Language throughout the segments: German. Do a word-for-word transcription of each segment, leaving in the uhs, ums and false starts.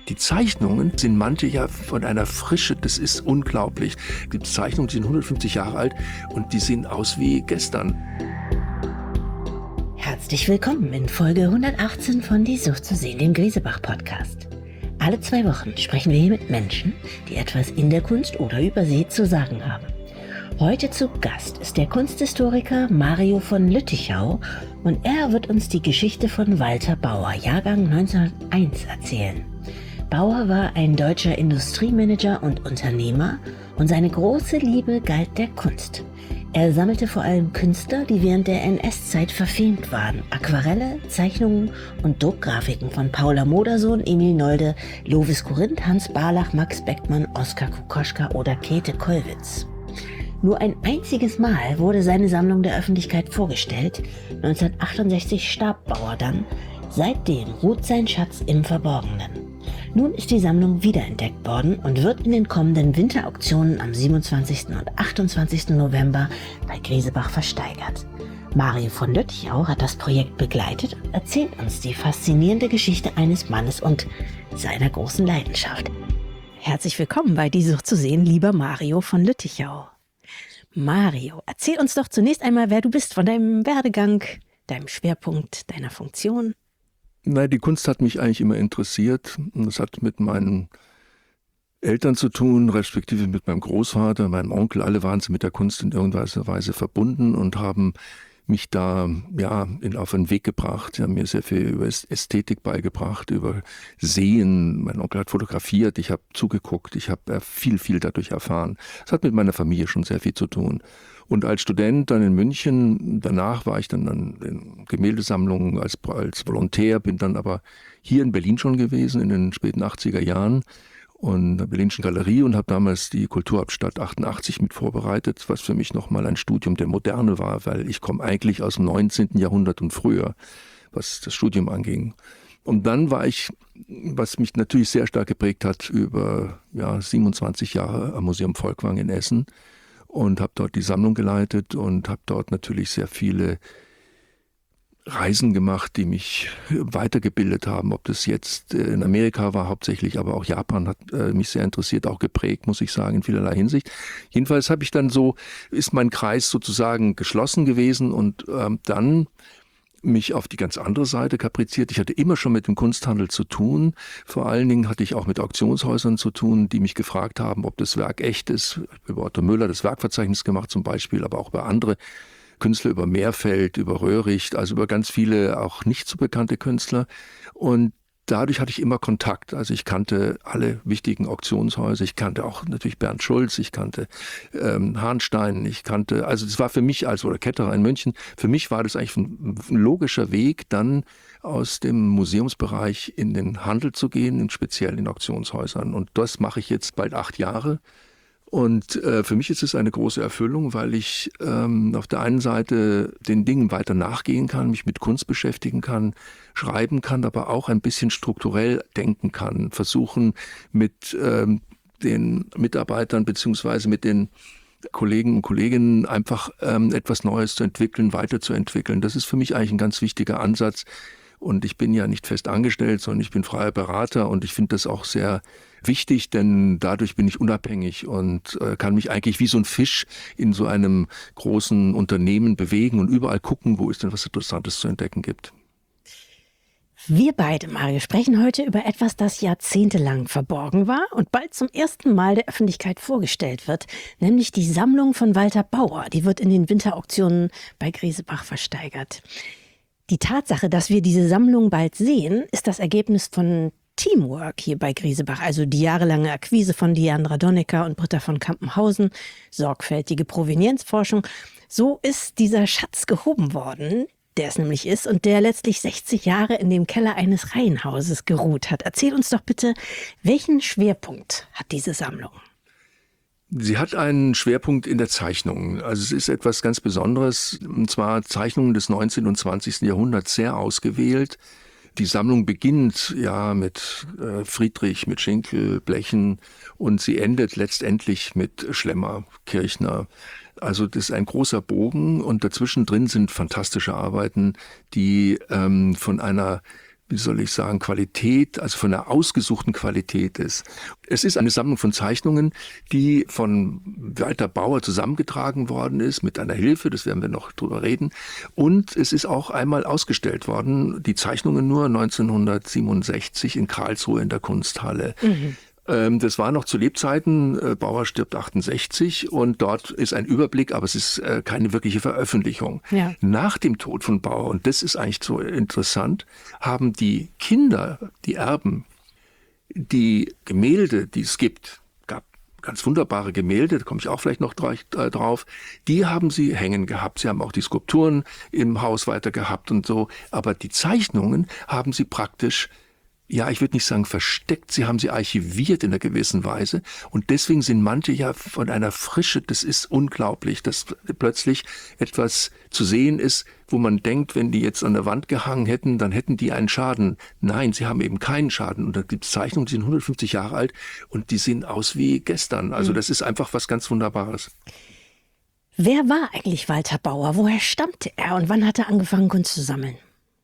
Die Zeichnungen sind manche ja von einer Frische, das ist unglaublich. Es gibt Zeichnungen, die sind hundertfünfzig Jahre alt und die sehen aus wie gestern. Herzlich willkommen in Folge hundertachtzehn von Die Sucht zu sehen, dem Griesebach-Podcast. Alle zwei Wochen sprechen wir hier mit Menschen, die etwas in der Kunst oder über sie zu sagen haben. Heute zu Gast ist der Kunsthistoriker Mario von Lüttichau und er wird uns die Geschichte von Walter Bauer, Jahrgang neunzehnhunderteins, erzählen. Bauer war ein deutscher Industriemanager und Unternehmer und seine große Liebe galt der Kunst. Er sammelte vor allem Künstler, die während der N S-Zeit verfemt waren. Aquarelle, Zeichnungen und Druckgrafiken von Paula Modersohn, Emil Nolde, Lovis Corinth, Hans Barlach, Max Beckmann, Oskar Kokoschka oder Käthe Kollwitz. Nur ein einziges Mal wurde seine Sammlung der Öffentlichkeit vorgestellt. neunzehnhundertachtundsechzig starb Bauer dann. Seitdem ruht sein Schatz im Verborgenen. Nun ist die Sammlung wiederentdeckt worden und wird in den kommenden Winterauktionen am siebenundzwanzigsten und achtundzwanzigsten November bei Griesebach versteigert. Mario von Lüttichau hat das Projekt begleitet und erzählt uns die faszinierende Geschichte eines Mannes und seiner großen Leidenschaft. Herzlich willkommen bei Die Sucht zu sehen, lieber Mario von Lüttichau. Mario, erzähl uns doch zunächst einmal, wer du bist, von deinem Werdegang, deinem Schwerpunkt, deiner Funktion. Nein, die Kunst hat mich eigentlich immer interessiert. Das hat mit meinen Eltern zu tun, respektive mit meinem Großvater, meinem Onkel. Alle waren sie mit der Kunst in irgendeiner Weise verbunden und haben mich da ja in, auf einen Weg gebracht. Sie haben mir sehr viel über Ästhetik beigebracht, über Sehen. Mein Onkel hat fotografiert, ich habe zugeguckt, ich habe viel, viel dadurch erfahren. Es hat mit meiner Familie schon sehr viel zu tun. Und als Student dann in München, danach war ich dann in Gemäldesammlungen als, als Volontär, bin dann aber hier in Berlin schon gewesen, in den späten achtziger Jahren und in der Berlinischen Galerie und habe damals die Kulturhauptstadt achtundachtzig mit vorbereitet, was für mich nochmal ein Studium der Moderne war, weil ich komme eigentlich aus dem neunzehnten Jahrhundert und früher, was das Studium anging. Und dann war ich, was mich natürlich sehr stark geprägt hat, über ja, siebenundzwanzig Jahre am Museum Volkwang in Essen. Und habe dort die Sammlung geleitet und habe dort natürlich sehr viele Reisen gemacht, die mich weitergebildet haben. Ob das jetzt in Amerika war hauptsächlich, aber auch Japan hat mich sehr interessiert, auch geprägt, muss ich sagen, in vielerlei Hinsicht. Jedenfalls habe ich dann so, ist mein Kreis sozusagen geschlossen gewesen und ähm, dann mich auf die ganz andere Seite kapriziert. Ich hatte immer schon mit dem Kunsthandel zu tun. Vor allen Dingen hatte ich auch mit Auktionshäusern zu tun, die mich gefragt haben, ob das Werk echt ist. Ich habe über Otto Müller das Werkverzeichnis gemacht zum Beispiel, aber auch über andere Künstler, über Meerfeld, über Röhricht, also über ganz viele auch nicht so bekannte Künstler. Und dadurch hatte ich immer Kontakt. Also ich kannte alle wichtigen Auktionshäuser. Ich kannte auch natürlich Bernd Schulz. Ich kannte ähm, Hahnstein. Ich kannte, also das war für mich als, oder Ketterer in München, für mich war das eigentlich ein, ein logischer Weg, dann aus dem Museumsbereich in den Handel zu gehen, speziell in Auktionshäusern. Und das mache ich jetzt bald acht Jahre. Und äh, für mich ist es eine große Erfüllung, weil ich ähm, auf der einen Seite den Dingen weiter nachgehen kann, mich mit Kunst beschäftigen kann, schreiben kann, aber auch ein bisschen strukturell denken kann, versuchen mit ähm, den Mitarbeitern beziehungsweise mit den Kollegen und Kolleginnen einfach ähm, etwas Neues zu entwickeln, weiterzuentwickeln. Das ist für mich eigentlich ein ganz wichtiger Ansatz. Und ich bin ja nicht fest angestellt, sondern ich bin freier Berater und ich finde das auch sehr wichtig, denn dadurch bin ich unabhängig und äh, kann mich eigentlich wie so ein Fisch in so einem großen Unternehmen bewegen und überall gucken, wo es denn was Interessantes zu entdecken gibt. Wir beide, Mario, sprechen heute über etwas, das jahrzehntelang verborgen war und bald zum ersten Mal der Öffentlichkeit vorgestellt wird, nämlich die Sammlung von Walter Bauer. Die wird in den Winterauktionen bei Griesebach versteigert. Die Tatsache, dass wir diese Sammlung bald sehen, ist das Ergebnis von Teamwork hier bei Griesebach, also die jahrelange Akquise von Diandra Donnecker und Britta von Kampenhausen, sorgfältige Provenienzforschung. So ist dieser Schatz gehoben worden, der es nämlich ist und der letztlich sechzig Jahre in dem Keller eines Reihenhauses geruht hat. Erzähl uns doch bitte, welchen Schwerpunkt hat diese Sammlung? Sie hat einen Schwerpunkt in der Zeichnung. Also es ist etwas ganz Besonderes, und zwar Zeichnungen des neunzehnten und zwanzigsten Jahrhunderts, sehr ausgewählt. Die Sammlung beginnt ja mit äh, Friedrich, mit Schinkel, Blechen und sie endet letztendlich mit Schlemmer, Kirchner. Also das ist ein großer Bogen und dazwischen drin sind fantastische Arbeiten, die ähm, von einer wie soll ich sagen, Qualität, also von einer ausgesuchten Qualität ist. Es ist eine Sammlung von Zeichnungen, die von Walter Bauer zusammengetragen worden ist, mit einer Hilfe, das werden wir noch drüber reden. Und es ist auch einmal ausgestellt worden, die Zeichnungen nur neunzehnhundertsiebenundsechzig in Karlsruhe in der Kunsthalle. Mhm. Das war noch zu Lebzeiten, Bauer stirbt achtundsechzig und dort ist ein Überblick, aber es ist keine wirkliche Veröffentlichung. Ja. Nach dem Tod von Bauer, und das ist eigentlich so interessant, haben die Kinder, die Erben, die Gemälde, die es gibt, gab ganz wunderbare Gemälde, da komme ich auch vielleicht noch drauf, die haben sie hängen gehabt. Sie haben auch die Skulpturen im Haus weiter gehabt und so, aber die Zeichnungen haben sie praktisch, ja, ich würde nicht sagen versteckt, sie haben sie archiviert in einer gewissen Weise und deswegen sind manche ja von einer Frische, das ist unglaublich, dass plötzlich etwas zu sehen ist, wo man denkt, wenn die jetzt an der Wand gehangen hätten, dann hätten die einen Schaden. Nein, sie haben eben keinen Schaden und da gibt es Zeichnungen, die sind hundertfünfzig Jahre alt und die sehen aus wie gestern. Also das ist einfach was ganz Wunderbares. Wer war eigentlich Walter Bauer? Woher stammte er und wann hat er angefangen, Kunst zu sammeln?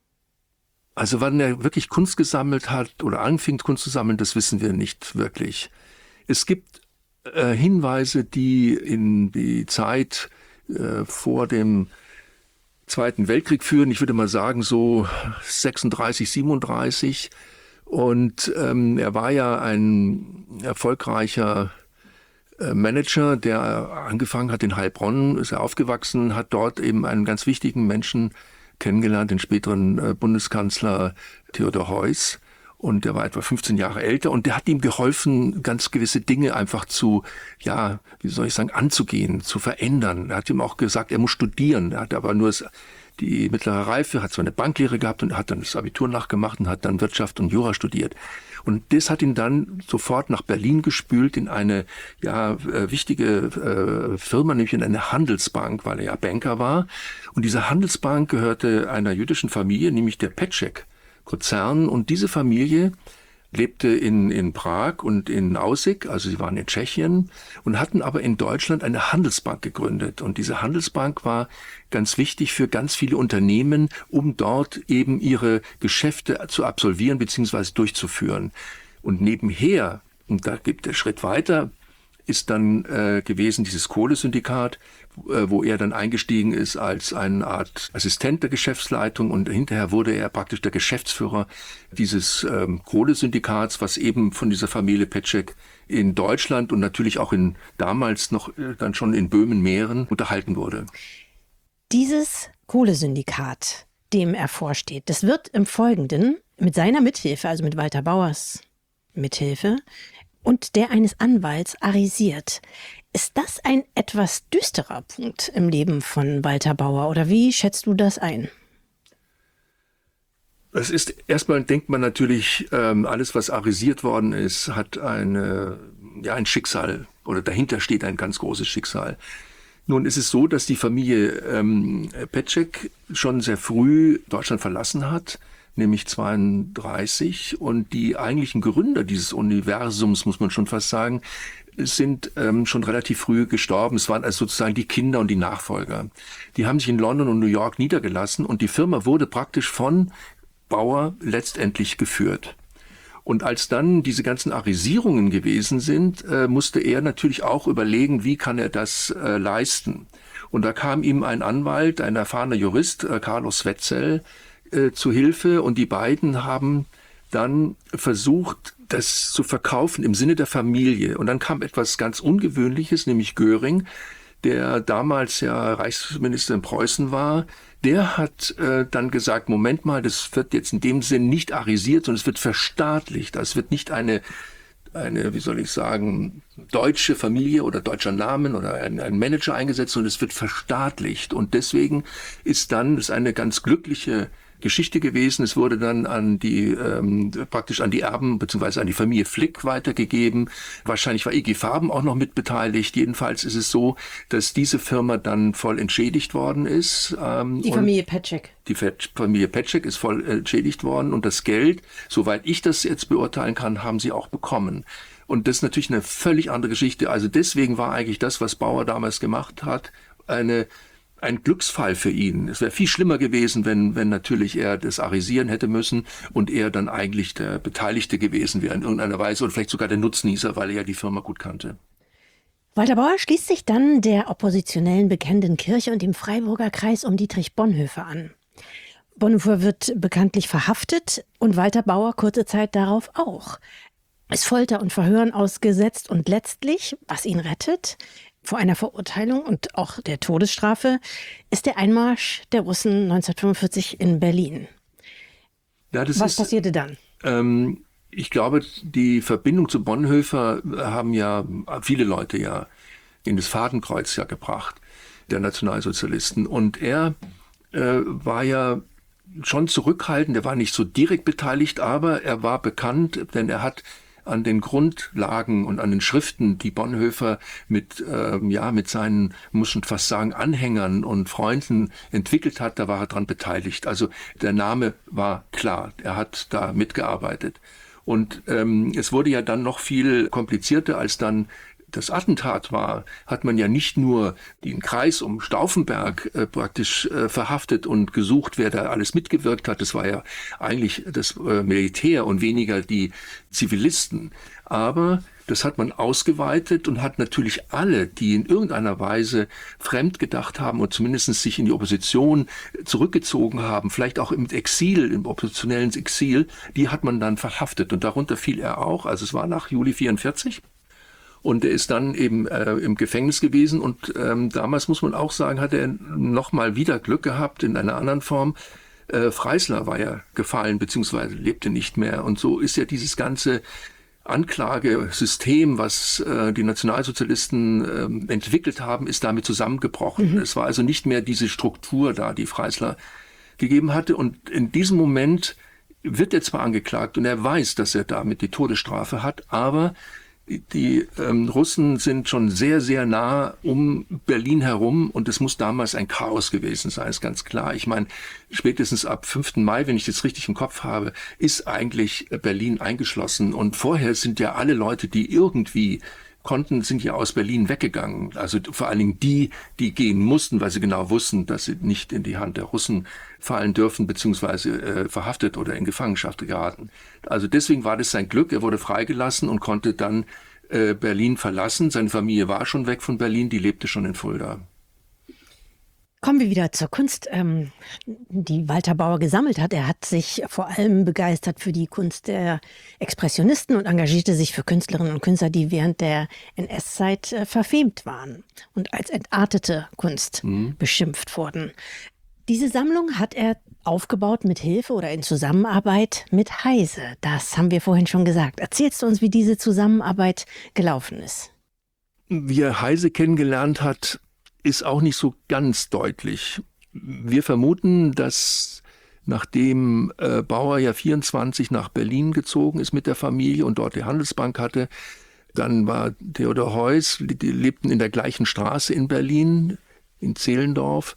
Also wann er wirklich Kunst gesammelt hat oder anfing Kunst zu sammeln, das wissen wir nicht wirklich. Es gibt äh, Hinweise, die in die Zeit äh, vor dem Zweiten Weltkrieg führen. Ich würde mal sagen so sechsunddreißig, siebenunddreißig. Und ähm, er war ja ein erfolgreicher äh, Manager, der angefangen hat in Heilbronn, ist er aufgewachsen, hat dort eben einen ganz wichtigen Menschen kennengelernt, den späteren äh, Bundeskanzler Theodor Heuss. Und der war etwa fünfzehn Jahre älter und der hat ihm geholfen, ganz gewisse Dinge einfach zu, ja, wie soll ich sagen, anzugehen, zu verändern. Er hat ihm auch gesagt, er muss studieren. Er hat aber nur die mittlere Reife, hat zwar eine Banklehre gehabt und hat dann das Abitur nachgemacht und hat dann Wirtschaft und Jura studiert. Und das hat ihn dann sofort nach Berlin gespült in eine ja wichtige äh, Firma, nämlich in eine Handelsbank, weil er ja Banker war. Und diese Handelsbank gehörte einer jüdischen Familie, nämlich der Petschek-Konzern. Und diese Familie lebte in, in Prag und in Aussig, also sie waren in Tschechien und hatten aber in Deutschland eine Handelsbank gegründet. Und diese Handelsbank war ganz wichtig für ganz viele Unternehmen, um dort eben ihre Geschäfte zu absolvieren bzw. durchzuführen. Und nebenher, und da gibt der Schritt weiter, ist dann äh, gewesen dieses Kohlesyndikat, äh, wo er dann eingestiegen ist als eine Art Assistent der Geschäftsleitung und hinterher wurde er praktisch der Geschäftsführer dieses ähm, Kohlesyndikats, was eben von dieser Familie Petschek in Deutschland und natürlich auch in damals noch äh, dann schon in Böhmen-Mähren unterhalten wurde. Dieses Kohlesyndikat, dem er vorsteht, das wird im Folgenden mit seiner Mithilfe, also mit Walter Bauers Mithilfe, und der eines Anwalts arisiert. Ist das ein etwas düsterer Punkt im Leben von Walter Bauer oder wie schätzt du das ein? Es ist, erstmal denkt man natürlich, ähm, alles was arisiert worden ist, hat eine, ja, ein Schicksal oder dahinter steht ein ganz großes Schicksal. Nun ist es so, dass die Familie ähm, Petschek schon sehr früh Deutschland verlassen hat, nämlich zweiunddreißig. Und die eigentlichen Gründer dieses Universums, muss man schon fast sagen, sind ähm, schon relativ früh gestorben. Es waren also sozusagen die Kinder und die Nachfolger. Die haben sich in London und New York niedergelassen und die Firma wurde praktisch von Bauer letztendlich geführt. Und als dann diese ganzen Arisierungen gewesen sind, äh, musste er natürlich auch überlegen, wie kann er das äh, leisten. Und da kam ihm ein Anwalt, ein erfahrener Jurist, äh, Carlos Wetzel, zu Hilfe und die beiden haben dann versucht, das zu verkaufen im Sinne der Familie. Und dann kam etwas ganz Ungewöhnliches, nämlich Göring, der damals ja Reichsminister in Preußen war. Der hat äh, dann gesagt, Moment mal, das wird jetzt in dem Sinn nicht arisiert, sondern es wird verstaatlicht. Es wird nicht eine, eine, wie soll ich sagen, deutsche Familie oder deutscher Namen oder ein, ein Manager eingesetzt, sondern es wird verstaatlicht. Und deswegen ist dann, das ist eine ganz glückliche Geschichte gewesen. Es wurde dann an die ähm, praktisch an die Erben bzw. an die Familie Flick weitergegeben. Wahrscheinlich war I G Farben auch noch mit beteiligt. Jedenfalls ist es so, dass diese Firma dann voll entschädigt worden ist. Ähm, die Familie Petschek. Die Familie Petschek ist voll entschädigt worden und das Geld, soweit ich das jetzt beurteilen kann, haben sie auch bekommen. Und das ist natürlich eine völlig andere Geschichte. Also deswegen war eigentlich das, was Bauer damals gemacht hat, eine ein Glücksfall für ihn. Es wäre viel schlimmer gewesen, wenn, wenn natürlich er das arisieren hätte müssen und er dann eigentlich der Beteiligte gewesen wäre in irgendeiner Weise oder vielleicht sogar der Nutznießer, weil er ja die Firma gut kannte. Walter Bauer schließt sich dann der oppositionellen Bekennenden Kirche und dem Freiburger Kreis um Dietrich Bonhoeffer an. Bonhoeffer wird bekanntlich verhaftet und Walter Bauer kurze Zeit darauf auch. Ist Folter und Verhören ausgesetzt und letztlich, was ihn rettet, vor einer Verurteilung und auch der Todesstrafe, ist der Einmarsch der Russen neunzehnhundertfünfundvierzig in Berlin. Ja, das was ist, passierte dann? Ähm, ich glaube, die Verbindung zu Bonhoeffer haben ja viele Leute ja in das Fadenkreuz ja gebracht, der Nationalsozialisten. Und er äh, war ja schon zurückhaltend, er war nicht so direkt beteiligt, aber er war bekannt, denn er hat an den Grundlagen und an den Schriften, die Bonhoeffer mit, ähm, ja, mit seinen, muss schon fast sagen, Anhängern und Freunden entwickelt hat, da war er dran beteiligt. Also der Name war klar, er hat da mitgearbeitet. Und ähm, es wurde ja dann noch viel komplizierter, als dann das Attentat war, hat man ja nicht nur den Kreis um Stauffenberg äh, praktisch äh, verhaftet und gesucht, wer da alles mitgewirkt hat. Das war ja eigentlich das äh, Militär und weniger die Zivilisten. Aber das hat man ausgeweitet und hat natürlich alle, die in irgendeiner Weise fremd gedacht haben und zumindest sich in die Opposition zurückgezogen haben, vielleicht auch im Exil, im oppositionellen Exil, die hat man dann verhaftet. Und darunter fiel er auch. Also es war nach Juli vierundvierzig. Und er ist dann eben äh, im Gefängnis gewesen und ähm, damals, muss man auch sagen, hat er nochmal wieder Glück gehabt in einer anderen Form. Äh, Freisler war ja gefallen, beziehungsweise lebte nicht mehr. Und so ist ja dieses ganze Anklagesystem, was äh, die Nationalsozialisten äh, entwickelt haben, ist damit zusammengebrochen. Mhm. Es war also nicht mehr diese Struktur da, die Freisler gegeben hatte. Und in diesem Moment wird er zwar angeklagt und er weiß, dass er damit die Todesstrafe hat, aber die ähm, Russen sind schon sehr, sehr nah um Berlin herum und es muss damals ein Chaos gewesen sein, ist ganz klar. Ich meine, spätestens ab fünften Mai, wenn ich das richtig im Kopf habe, ist eigentlich Berlin eingeschlossen und vorher sind ja alle Leute, die irgendwie konnten, sind ja aus Berlin weggegangen. Also vor allen Dingen die, die gehen mussten, weil sie genau wussten, dass sie nicht in die Hand der Russen fallen dürfen, beziehungsweise äh, verhaftet oder in Gefangenschaft geraten. Also deswegen war das sein Glück. Er wurde freigelassen und konnte dann äh, Berlin verlassen. Seine Familie war schon weg von Berlin, die lebte schon in Fulda. Kommen wir wieder zur Kunst, ähm, die Walter Bauer gesammelt hat. Er hat sich vor allem begeistert für die Kunst der Expressionisten und engagierte sich für Künstlerinnen und Künstler, die während der N S-Zeit äh, verfemt waren und als entartete Kunst mhm. beschimpft wurden. Diese Sammlung hat er aufgebaut mit Hilfe oder in Zusammenarbeit mit Heise. Das haben wir vorhin schon gesagt. Erzählst du uns, wie diese Zusammenarbeit gelaufen ist? Wie er Heise kennengelernt hat, ist auch nicht so ganz deutlich. Wir vermuten, dass nachdem äh, Bauer ja vierundzwanzig nach Berlin gezogen ist mit der Familie und dort die Handelsbank hatte, dann war Theodor Heuss, die lebten in der gleichen Straße in Berlin, in Zehlendorf.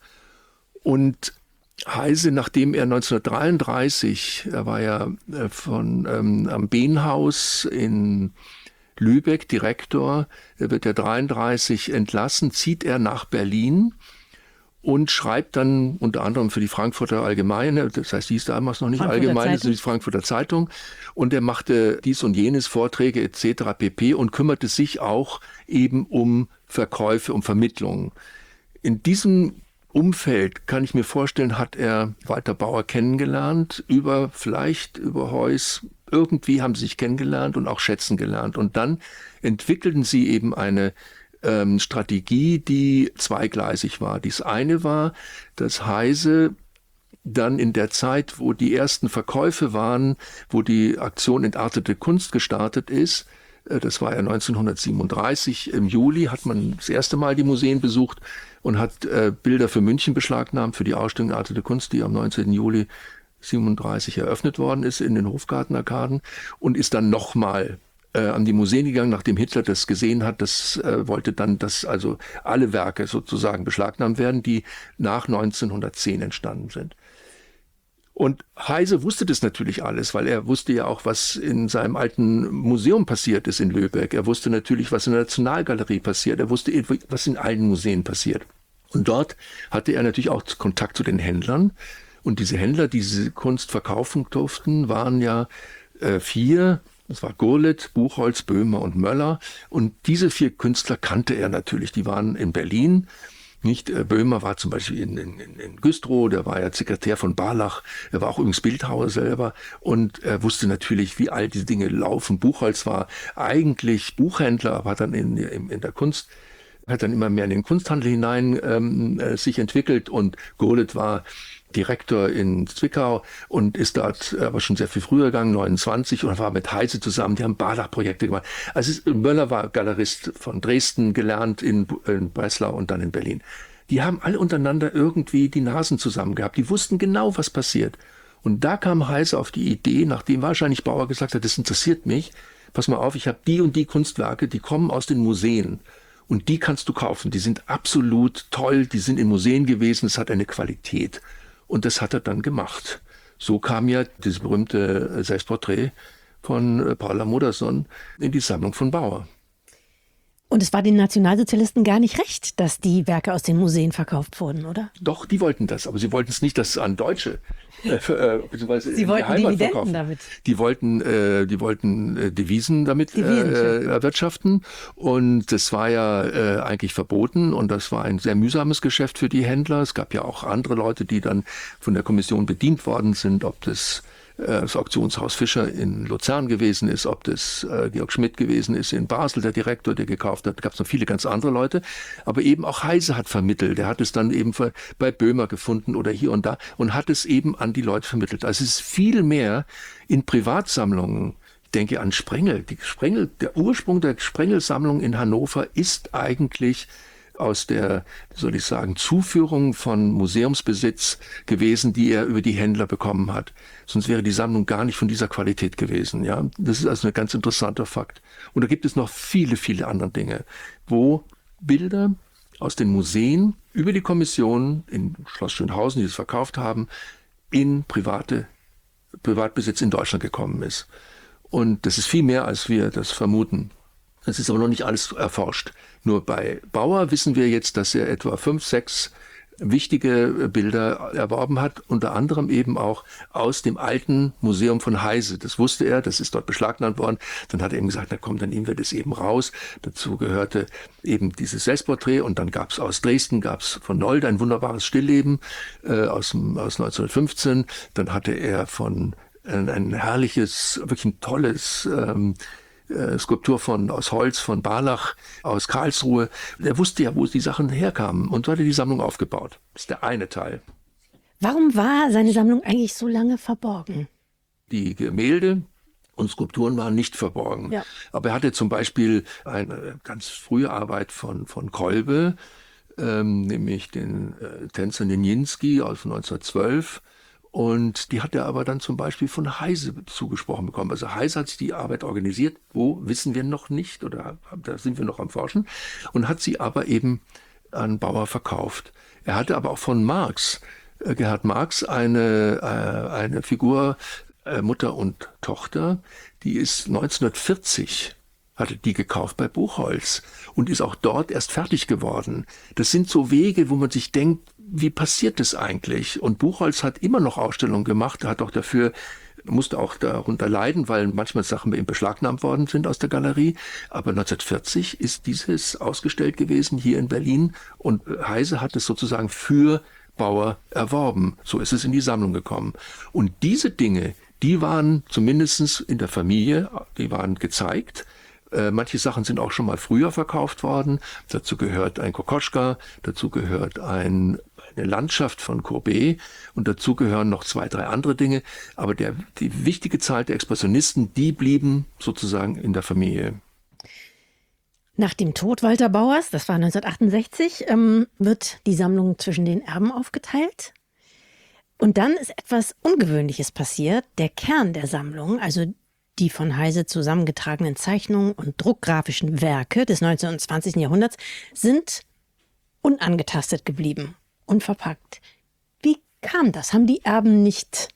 Und Heise, nachdem er neunzehnhundertdreiunddreißig, er war ja äh, von ähm, am Behnhaus in Lübeck, Direktor, er wird ja dreiunddreißig entlassen, zieht er nach Berlin und schreibt dann unter anderem für die Frankfurter Allgemeine, das heißt, die ist damals noch nicht Frankfurter Allgemeine, Zeitung. das ist die Frankfurter Zeitung, und er machte dies und jenes, Vorträge et cetera pp. Und kümmerte sich auch eben um Verkäufe, um Vermittlungen. In diesem Umfeld, kann ich mir vorstellen, hat er Walter Bauer kennengelernt, über vielleicht über Heuss. Irgendwie haben sie sich kennengelernt und auch schätzen gelernt. Und dann entwickelten sie eben eine ähm, Strategie, die zweigleisig war. Das eine war, dass Heise dann in der Zeit, wo die ersten Verkäufe waren, wo die Aktion Entartete Kunst gestartet ist, äh, das war ja neunzehnhundertsiebenunddreißig, im Juli hat man das erste Mal die Museen besucht und hat äh, Bilder für München beschlagnahmt, für die Ausstellung Entartete Kunst, die am neunzehnten Juli siebenunddreißig eröffnet worden ist in den Hofgartenarkaden und ist dann nochmal äh, an die Museen gegangen, nachdem Hitler das gesehen hat. Das äh, wollte dann, dass also alle Werke sozusagen beschlagnahmt werden, die nach neunzehnhundertzehn entstanden sind. Und Heise wusste das natürlich alles, weil er wusste ja auch, was in seinem alten Museum passiert ist in Lübeck. Er wusste natürlich, was in der Nationalgalerie passiert. Er wusste, was in allen Museen passiert. Und dort hatte er natürlich auch Kontakt zu den Händlern. Und diese Händler, die diese Kunst verkaufen durften, waren ja äh, vier. Das war Gurlitt, Buchholz, Böhmer und Möller. Und diese vier Künstler kannte er natürlich. Die waren in Berlin. Nicht, äh, Böhmer war zum Beispiel in, in, in Güstrow, der war ja Sekretär von Barlach. Er war auch übrigens Bildhauer selber. Und er wusste natürlich, wie all diese Dinge laufen. Buchholz war eigentlich Buchhändler, aber hat dann in, in, in der Kunst, hat dann immer mehr in den Kunsthandel hinein ähm, äh, sich entwickelt. Und Gurlitt war Direktor in Zwickau und ist dort aber schon sehr viel früher gegangen, neunundzwanzig, und war mit Heise zusammen, die haben Barlach-Projekte gemacht. Also es, Möller war Galerist von Dresden, gelernt in, in Breslau und dann in Berlin. Die haben alle untereinander irgendwie die Nasen zusammen gehabt. Die wussten genau, was passiert. Und da kam Heise auf die Idee, nachdem wahrscheinlich Bauer gesagt hat, das interessiert mich, pass mal auf, ich habe die und die Kunstwerke, die kommen aus den Museen. Und die kannst du kaufen. Die sind absolut toll, die sind in Museen gewesen, es hat eine Qualität. Und das hat er dann gemacht. So kam ja dieses berühmte Selbstporträt von Paula Modersohn in die Sammlung von Bauer. Und es war den Nationalsozialisten gar nicht recht, dass die Werke aus den Museen verkauft wurden, oder? Doch, die wollten das, aber sie wollten es nicht, dass es an Deutsche äh, äh, beziehungsweise sie wollten Dividenden verkaufen. damit. Die wollten, äh, die wollten äh, Devisen damit Devisen, äh, erwirtschaften, und das war ja äh, eigentlich verboten, und das war ein sehr mühsames Geschäft für die Händler. Es gab ja auch andere Leute, die dann von der Kommission bedient worden sind, ob das das Auktionshaus Fischer in Luzern gewesen ist, ob das äh, Georg Schmidt gewesen ist in Basel, der Direktor, der gekauft hat. Da gab es noch viele ganz andere Leute. Aber eben auch Heise hat vermittelt. Der hat es dann eben bei Böhmer gefunden oder hier und da und hat es eben an die Leute vermittelt. Also es ist viel mehr in Privatsammlungen. Ich denke an Sprengel. Die Sprengel, der Ursprung der Sprengelsammlung in Hannover ist eigentlich aus der, soll ich sagen, Zuführung von Museumsbesitz gewesen, die er über die Händler bekommen hat. Sonst wäre die Sammlung gar nicht von dieser Qualität gewesen. Ja, das ist also ein ganz interessanter Fakt. Und da gibt es noch viele, viele andere Dinge, wo Bilder aus den Museen über die Kommission in Schloss Schönhausen, die es verkauft haben, in private Privatbesitz in Deutschland gekommen ist. Und das ist viel mehr, als wir das vermuten. Das ist aber noch nicht alles erforscht. Nur bei Bauer wissen wir jetzt, dass er etwa fünf, sechs wichtige Bilder erworben hat, unter anderem eben auch aus dem alten Museum von Heise. Das wusste er, das ist dort beschlagnahmt worden. Dann hat er ihm gesagt, na komm, dann nehmen wir das eben raus. Dazu gehörte eben dieses Selbstporträt, und dann gab es aus Dresden, gab es von Nolde ein wunderbares Stillleben äh, aus, aus neunzehnhundertfünfzehn. Dann hatte er von äh, ein herrliches, wirklich ein tolles ähm, Skulptur von, aus Holz von Barlach, aus Karlsruhe. Er wusste ja, wo die Sachen herkamen, und so hat er die Sammlung aufgebaut. Das ist der eine Teil. Warum war seine Sammlung eigentlich so lange verborgen? Die Gemälde und Skulpturen waren nicht verborgen. Ja. Aber er hatte zum Beispiel eine ganz frühe Arbeit von, von Kolbe, ähm, nämlich den äh, Tänzer Nijinsky aus neunzehnhundertzwölf. Und die hat er aber dann zum Beispiel von Heise zugesprochen bekommen. Also Heise hat sich die Arbeit organisiert, wo wissen wir noch nicht, oder da sind wir noch am Forschen, und hat sie aber eben an Bauer verkauft. Er hatte aber auch von Marx, äh, Gerhard Marx, eine, äh, eine Figur, äh, Mutter und Tochter, die ist neunzehnhundertvierzig, hatte die gekauft bei Buchholz und ist auch dort erst fertig geworden. Das sind so Wege, wo man sich denkt, wie passiert das eigentlich? Und Buchholz hat immer noch Ausstellungen gemacht, er hat auch dafür, musste auch darunter leiden, weil manchmal Sachen bei ihm beschlagnahmt worden sind aus der Galerie. Aber neunzehnhundertvierzig ist dieses ausgestellt gewesen hier in Berlin, und Heise hat es sozusagen für Bauer erworben. So ist es in die Sammlung gekommen. Und diese Dinge, die waren zumindest in der Familie, die waren gezeigt. Äh, manche Sachen sind auch schon mal früher verkauft worden. Dazu gehört ein Kokoschka, dazu gehört ein, eine Landschaft von Courbet, und dazu gehören noch zwei, drei andere Dinge. Aber der, die wichtige Zahl der Expressionisten, die blieben sozusagen in der Familie. Nach dem Tod Walter Bauers, das war neunzehnhundertachtundsechzig, ähm, wird die Sammlung zwischen den Erben aufgeteilt. Und dann ist etwas Ungewöhnliches passiert. Der Kern der Sammlung, also die von Heise zusammengetragenen Zeichnungen und druckgrafischen Werke des neunzehnten und zwanzigsten Jahrhunderts, sind unangetastet geblieben, unverpackt. Wie kam das? Haben die Erben nicht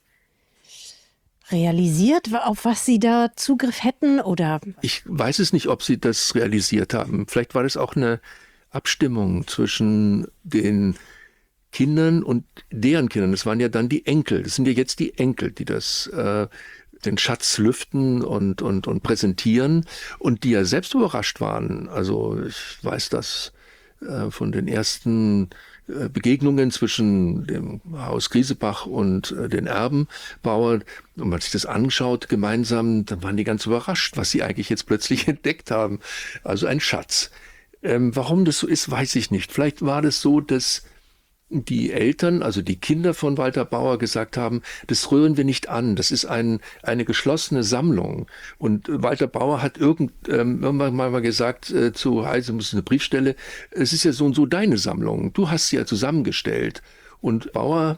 realisiert, auf was sie da Zugriff hätten? Oder? Ich weiß es nicht, ob sie das realisiert haben. Vielleicht war das auch eine Abstimmung zwischen den Kindern und deren Kindern. Das waren ja dann die Enkel. Das sind ja jetzt die Enkel, die das, äh, den Schatz lüften und, und, und präsentieren und die ja selbst überrascht waren. Also ich weiß das äh, von den ersten äh, Begegnungen zwischen dem Haus Griesebach und äh, den Erbenbauern. Und man sich das anschaut gemeinsam, dann waren die ganz überrascht, was sie eigentlich jetzt plötzlich entdeckt haben. Also ein Schatz. Ähm, warum das so ist, weiß ich nicht. Vielleicht war das so, dass die Eltern, also die Kinder von Walter Bauer gesagt haben, das rühren wir nicht an, das ist ein, eine geschlossene Sammlung. Und Walter Bauer hat irgend, ähm, irgendwann mal gesagt äh, zu Heise, das ist eine Briefstelle, es ist ja so und so deine Sammlung, du hast sie ja zusammengestellt. Und Bauer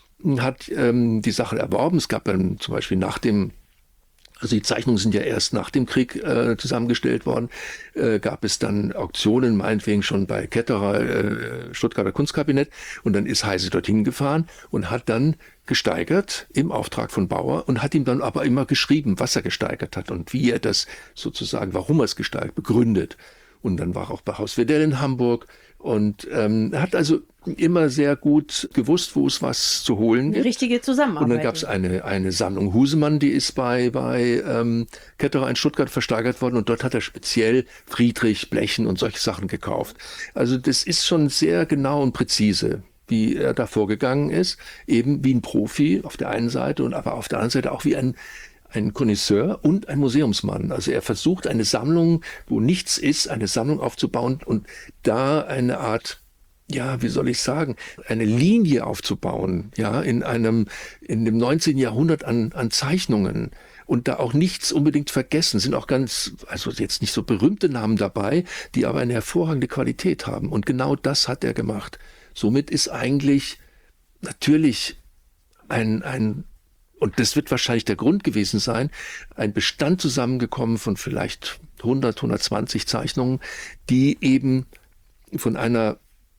hat ähm, die Sache erworben, es gab dann zum Beispiel nach dem Also die Zeichnungen sind ja erst nach dem Krieg äh, zusammengestellt worden. Äh, gab es dann Auktionen, meinetwegen schon bei Ketterer, äh, Stuttgarter Kunstkabinett. Und dann ist Heise dorthin gefahren und hat dann gesteigert im Auftrag von Bauer und hat ihm dann aber immer geschrieben, was er gesteigert hat und wie er das sozusagen, warum er es gesteigert, begründet. Und dann war er auch bei Haus Wedell in Hamburg. Und ähm, er hat also immer sehr gut gewusst, wo es was zu holen gibt. Eine richtige Zusammenarbeit. Und dann gab es eine, eine Sammlung Husemann, die ist bei, bei ähm, Ketterer in Stuttgart versteigert worden. Und dort hat er speziell Friedrich, Blechen und solche Sachen gekauft. Also das ist schon sehr genau und präzise, wie er da vorgegangen ist. Eben wie ein Profi auf der einen Seite und aber auf der anderen Seite auch wie ein ein Connoisseur und ein Museumsmann. Also er versucht, eine Sammlung, wo nichts ist, eine Sammlung aufzubauen und da eine Art, ja, wie soll ich sagen, eine Linie aufzubauen, ja, in einem, in dem neunzehnten Jahrhundert an, an Zeichnungen. Und da auch nichts unbedingt vergessen, sind auch ganz, also jetzt nicht so berühmte Namen dabei, die aber eine hervorragende Qualität haben. Und genau das hat er gemacht. Somit ist eigentlich natürlich ein, ein Und das wird wahrscheinlich der Grund gewesen sein, ein Bestand zusammengekommen von vielleicht hundert, hundertzwanzig Zeichnungen, die eben von einer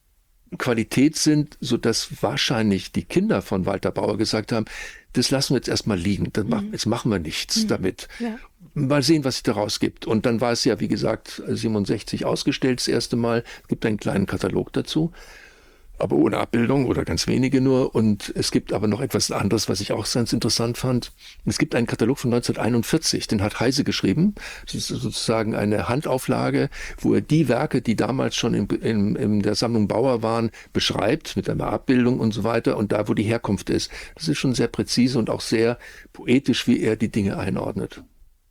Qualität sind, sodass wahrscheinlich die Kinder von Walter Bauer gesagt haben, das lassen wir jetzt erstmal liegen, das machen, jetzt machen wir nichts mhm. damit. Ja. Mal sehen, was sich daraus gibt. Und dann war es ja, wie gesagt, siebenundsechzig ausgestellt das erste Mal. Es gibt einen kleinen Katalog dazu, aber ohne Abbildung oder ganz wenige nur. Und es gibt aber noch etwas anderes, was ich auch ganz interessant fand. Es gibt einen Katalog von neunzehnhunderteinundvierzig, den hat Heise geschrieben. Das ist sozusagen eine Handauflage, wo er die Werke, die damals schon in, in, in der Sammlung Bauer waren, beschreibt mit einer Abbildung und so weiter und da, wo die Herkunft ist. Das ist schon sehr präzise und auch sehr poetisch, wie er die Dinge einordnet.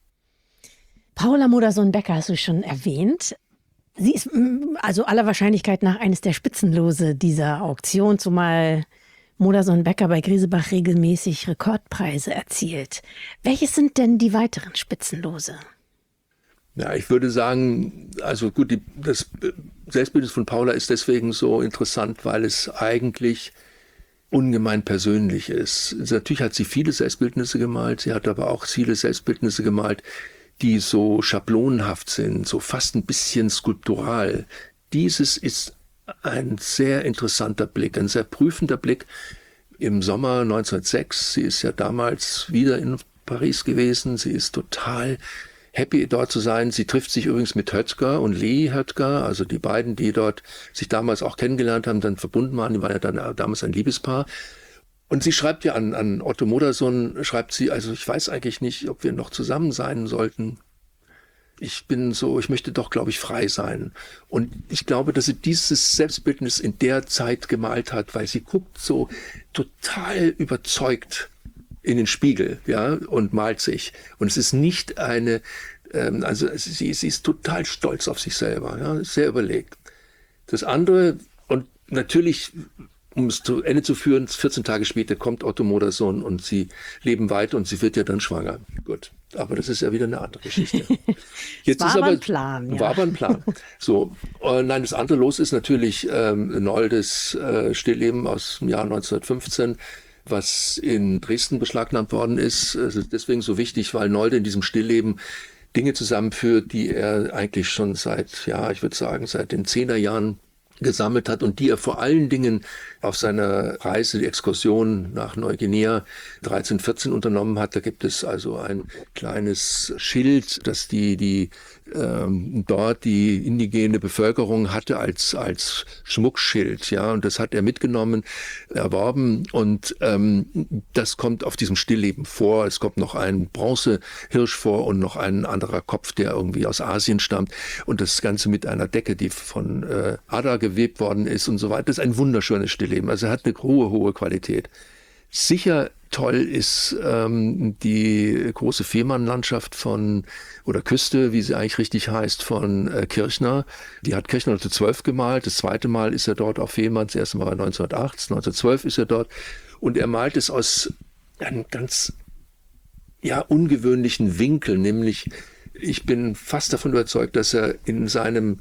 Paula Modersohn-Becker hast du schon erwähnt. Sie ist also aller Wahrscheinlichkeit nach eines der Spitzenlose dieser Auktion, zumal Modersohn-Becker bei Griesebach regelmäßig Rekordpreise erzielt. Welches sind denn die weiteren Spitzenlose? Ja, ich würde sagen, also gut, die, das Selbstbildnis von Paula ist deswegen so interessant, weil es eigentlich ungemein persönlich ist. Natürlich hat sie viele Selbstbildnisse gemalt, sie hat aber auch viele Selbstbildnisse gemalt, die so schablonenhaft sind, so fast ein bisschen skulptural. Dieses ist ein sehr interessanter Blick, ein sehr prüfender Blick. Im Sommer neunzehnhundertsechs, sie ist ja damals wieder in Paris gewesen, sie ist total happy dort zu sein. Sie trifft sich übrigens mit Höttger und Lee Höttger, also die beiden, die dort sich damals auch kennengelernt haben, dann verbunden waren, die waren ja dann damals ein Liebespaar. Und sie schreibt ja an, an Otto Modersohn, schreibt sie, also ich weiß eigentlich nicht, ob wir noch zusammen sein sollten. Ich bin so, ich möchte doch, glaube ich, frei sein. Und ich glaube, dass sie dieses Selbstbildnis in der Zeit gemalt hat, weil sie guckt so total überzeugt in den Spiegel, ja, und malt sich. Und es ist nicht eine, ähm, also sie, sie ist total stolz auf sich selber, ja, sehr überlegt. Das andere, und natürlich, um es zu Ende zu führen, vierzehn Tage später kommt Otto Modersohn und sie leben weiter und sie wird ja dann schwanger. Gut, aber das ist ja wieder eine andere Geschichte. Jetzt war ist aber ein Plan. Ja. War aber ein Plan. So, äh, nein, das andere Los ist natürlich ähm, Noldes äh, Stillleben aus dem Jahr neunzehnhundertfünfzehn, was in Dresden beschlagnahmt worden ist. Es ist deswegen so wichtig, weil Nolde in diesem Stillleben Dinge zusammenführt, die er eigentlich schon seit, ja, ich würde sagen, seit den Zehnerjahren gesammelt hat und die er vor allen Dingen auf seiner Reise, die Exkursion nach Neuguinea dreizehn vierzehn unternommen hat. Da gibt es also ein kleines Schild, das die, die ähm, dort die indigene Bevölkerung hatte als, als Schmuckschild. Ja, und das hat er mitgenommen, erworben. Und ähm, das kommt auf diesem Stillleben vor. Es kommt noch ein Bronzehirsch vor und noch ein anderer Kopf, der irgendwie aus Asien stammt. Und das Ganze mit einer Decke, die von äh, Ada gewebt worden ist und so weiter. Das ist ein wunderschönes Stillleben. Also er hat eine hohe, hohe Qualität. Sicher toll ist ähm, die große Fehmarnlandschaft von, oder Küste, wie sie eigentlich richtig heißt, von äh, Kirchner. Die hat Kirchner neunzehnhundertzwölf gemalt. Das zweite Mal ist er dort auf Fehmarn. Das erste Mal war neunzehnhundertacht. neunzehnhundertzwölf ist er dort. Und er malt es aus einem ganz ja, ungewöhnlichen Winkel. Nämlich, ich bin fast davon überzeugt, dass er in seinem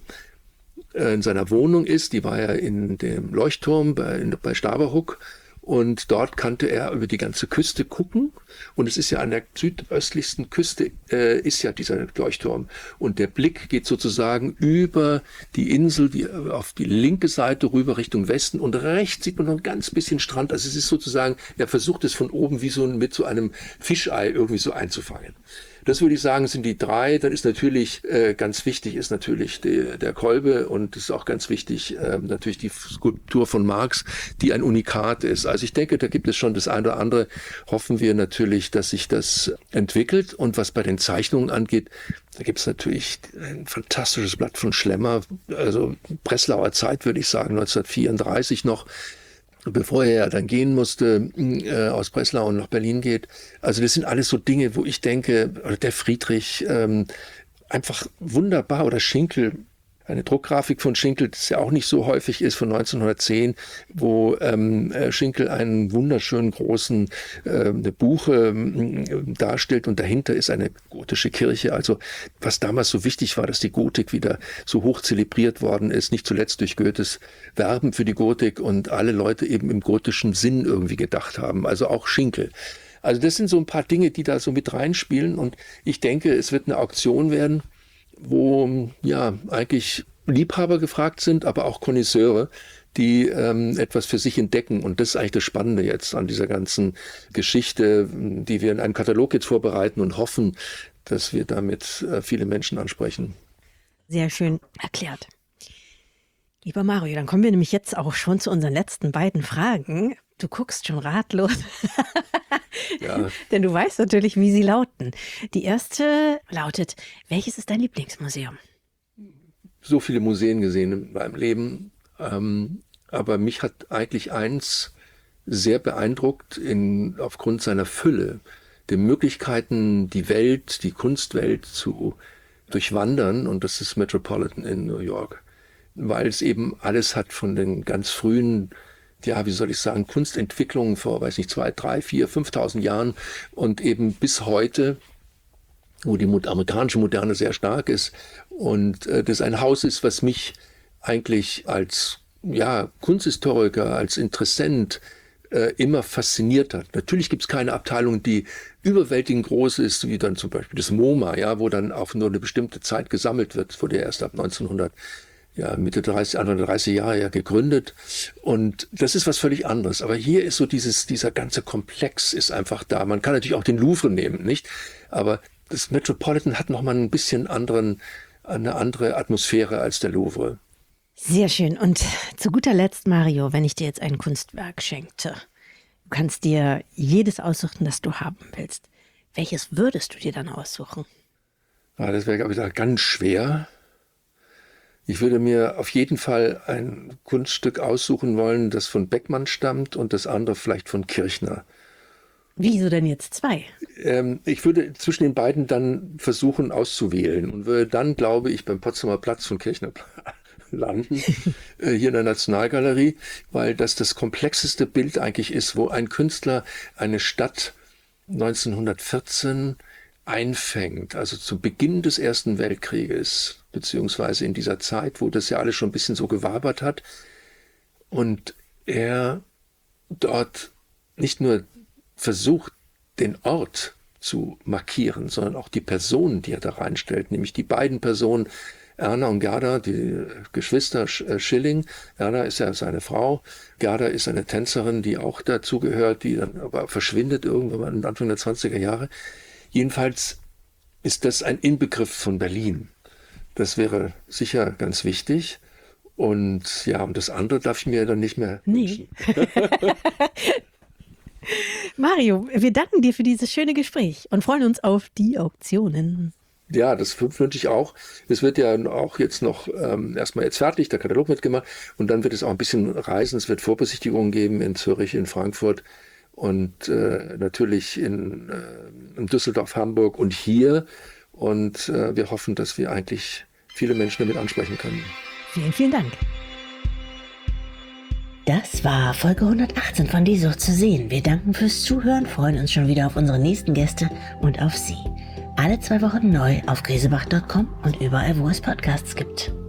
in seiner Wohnung ist, die war ja in dem Leuchtturm bei, in, bei Staberhuck, und dort konnte er über die ganze Küste gucken, und es ist ja an der südöstlichsten Küste äh, ist ja dieser Leuchtturm, und der Blick geht sozusagen über die Insel die, auf die linke Seite rüber Richtung Westen, und rechts sieht man noch ein ganz bisschen Strand. Also es ist sozusagen, er versucht es von oben wie so mit so einem Fischei irgendwie so einzufangen. Das würde ich sagen, sind die drei. Dann ist natürlich äh, ganz wichtig, ist natürlich die, der Kolbe, und es ist auch ganz wichtig äh, natürlich die Skulptur von Marx, die ein Unikat ist. Also ich denke, da gibt es schon das eine oder andere. Hoffen wir natürlich, dass sich das entwickelt. Und was bei den Zeichnungen angeht, da gibt es natürlich ein fantastisches Blatt von Schlemmer, also Breslauer Zeit würde ich sagen, neunzehnhundertvierunddreißig noch, bevor er ja dann gehen musste, äh, aus Breslau und nach Berlin geht. Also das sind alles so Dinge, wo ich denke, oder der Friedrich, ähm, einfach wunderbar, oder Schinkel, eine Druckgrafik von Schinkel, das ja auch nicht so häufig ist, von neunzehnhundertzehn, wo ähm, Schinkel einen wunderschönen großen äh, eine Buche äh, darstellt, und dahinter ist eine gotische Kirche. Also was damals so wichtig war, dass die Gotik wieder so hoch zelebriert worden ist, nicht zuletzt durch Goethes Werben für die Gotik, und alle Leute eben im gotischen Sinn irgendwie gedacht haben, also auch Schinkel. Also das sind so ein paar Dinge, die da so mit reinspielen, und ich denke, es wird eine Auktion werden, wo ja eigentlich Liebhaber gefragt sind, aber auch Connoisseure, die ähm, etwas für sich entdecken. Und das ist eigentlich das Spannende jetzt an dieser ganzen Geschichte, die wir in einem Katalog jetzt vorbereiten und hoffen, dass wir damit äh, viele Menschen ansprechen. Sehr schön erklärt. Lieber Mario, dann kommen wir nämlich jetzt auch schon zu unseren letzten beiden Fragen. Du guckst schon ratlos. Ja. Denn du weißt natürlich, wie sie lauten. Die erste lautet: Welches ist dein Lieblingsmuseum? So viele Museen gesehen in meinem Leben. Ähm, aber mich hat eigentlich eins sehr beeindruckt in, aufgrund seiner Fülle, der Möglichkeiten, die Welt, die Kunstwelt zu durchwandern. Und das ist Metropolitan in New York. Weil es eben alles hat von den ganz frühen, ja, wie soll ich sagen, Kunstentwicklungen vor, weiß nicht, zwei, drei, vier, fünftausend Jahren und eben bis heute, wo die amerikanische Moderne sehr stark ist, und äh, das ein Haus ist, was mich eigentlich als ja, Kunsthistoriker, als Interessent äh, immer fasziniert hat. Natürlich gibt es keine Abteilung, die überwältigend groß ist, wie dann zum Beispiel das MoMA, ja, wo dann auf nur eine bestimmte Zeit gesammelt wird, wurde ja erst ab neunzehnhundert, ja, Mitte dreißig, Anfang der dreißiger Jahre ja gegründet. Und das ist was völlig anderes. Aber hier ist so dieses, dieser ganze Komplex ist einfach da. Man kann natürlich auch den Louvre nehmen, nicht? Aber das Metropolitan hat nochmal ein bisschen anderen, eine andere Atmosphäre als der Louvre. Sehr schön. Und zu guter Letzt, Mario, wenn ich dir jetzt ein Kunstwerk schenkte, du kannst dir jedes aussuchen, das du haben willst. Welches würdest du dir dann aussuchen? Ja, das wäre, glaube ich, ganz schwer. Ich würde mir auf jeden Fall ein Kunststück aussuchen wollen, das von Beckmann stammt, und das andere vielleicht von Kirchner. Wieso denn jetzt zwei? Ähm, ich würde zwischen den beiden dann versuchen auszuwählen und würde dann, glaube ich, beim Potsdamer Platz von Kirchner landen, äh, hier in der Nationalgalerie, weil das das komplexeste Bild eigentlich ist, wo ein Künstler eine Stadt neunzehnhundertvierzehn einfängt, also zu Beginn des Ersten Weltkrieges, beziehungsweise in dieser Zeit, wo das ja alles schon ein bisschen so gewabert hat, und er dort nicht nur versucht, den Ort zu markieren, sondern auch die Personen, die er da reinstellt, nämlich die beiden Personen, Erna und Gerda, die Geschwister Schilling. Erna ist ja seine Frau. Gerda ist eine Tänzerin, die auch dazugehört, die dann aber verschwindet irgendwann Anfang der zwanziger Jahre. Jedenfalls ist das ein Inbegriff von Berlin. Das wäre sicher ganz wichtig. Und ja, und das andere darf ich mir dann nicht mehr wünschen. Nee. Mario, wir danken dir für dieses schöne Gespräch und freuen uns auf die Auktionen. Ja, das wünsche ich auch. Es wird ja auch jetzt noch ähm, erstmal jetzt fertig, der Katalog wird gemacht und dann wird es auch ein bisschen reisen. Es wird Vorbesichtigungen geben in Zürich, in Frankfurt und äh, natürlich in, äh, in Düsseldorf, Hamburg und hier. Und äh, wir hoffen, dass wir eigentlich viele Menschen damit ansprechen können. Vielen, vielen Dank. Das war Folge hundertachtzehn von Die Sucht zu sehen. Wir danken fürs Zuhören, freuen uns schon wieder auf unsere nächsten Gäste und auf Sie. Alle zwei Wochen neu auf grisebach punkt com und überall, wo es Podcasts gibt.